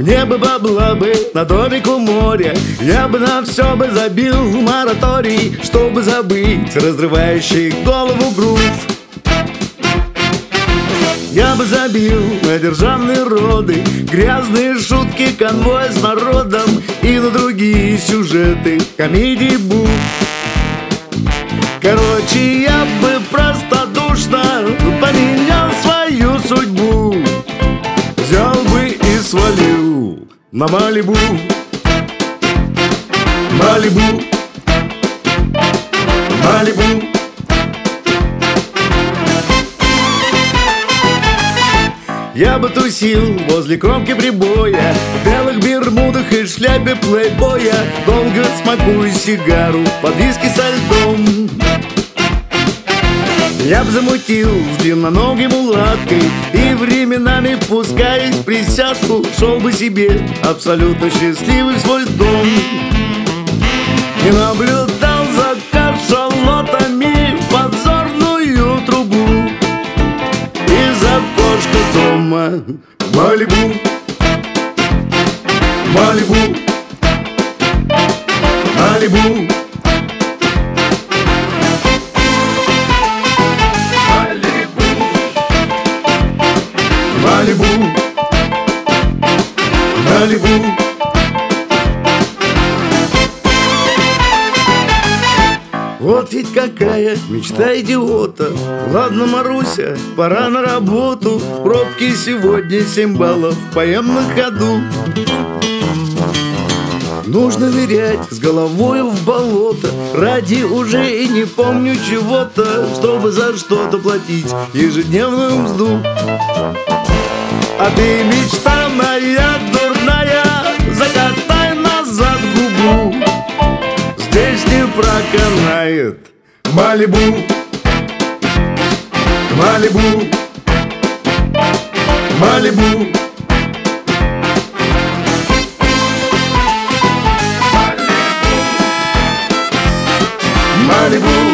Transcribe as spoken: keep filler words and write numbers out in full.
Мне бы бабла бы на домик у моря, я бы на все бы забил мораторий, чтобы забыть разрывающий голову грув. Я бы забил на державные роды, грязные шутки конвоя с народом и на другие сюжеты комедии буф. Короче, я бы простодушно поменял свою судьбу, взял бы и свалил на Малибу. Малибу, Малибу. Я бы тусил возле кромки прибоя, в белых бермудах и шляпе плейбоя, долго смакуя сигару под виски со льдом. Я б замутил с длинноногой мулаткой и временами, пускаясь в присядку, шел бы себе абсолютно счастливый в свой дом и наблюдал за кашалотами в подзорную трубу из окошка дома. Малибу, Малибу, Малибу. Малибу, Малибу. Вот ведь какая мечта идиота. Ладно, Маруся, пора на работу. Пробки сегодня семь баллов, поем на ходу. Нужно нырять с головой в болото, ради уже и не помню чего-то, чтобы за что-то платить ежедневную мзду. А ты, мечта моя дурная, закатай назад губу, здесь не проканает. Малибу, Малибу, Малибу. Малибу.